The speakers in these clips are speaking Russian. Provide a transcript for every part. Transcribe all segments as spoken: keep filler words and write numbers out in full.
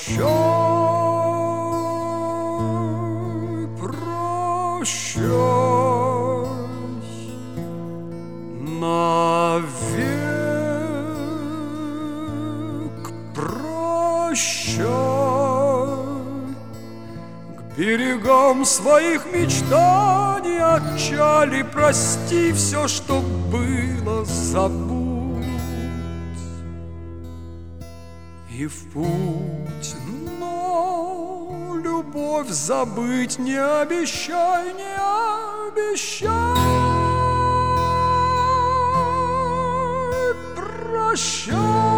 прощай, навек прощай. К берегам своих мечтаний отчали, прости все, что было, забудь. И в путь, но любовь забыть не обещай, не обещай. Прощай.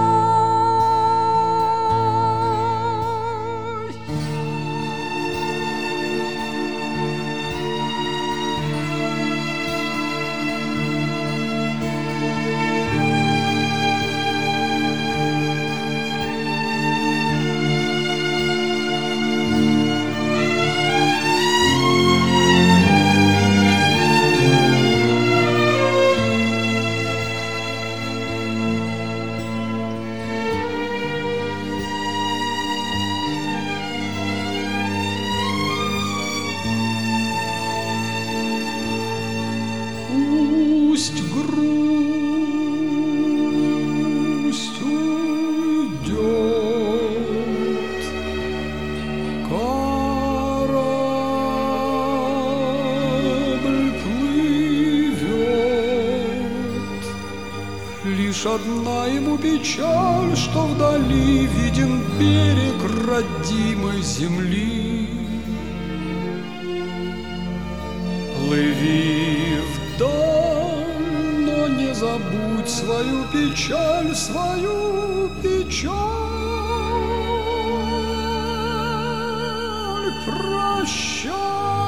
Пусть грусть уйдет, корабль плывет. Лишь одна ему печаль, что вдали виден берег родимой земли. Плыви вдаль, но не забудь свою печаль, свою печаль. Прощай.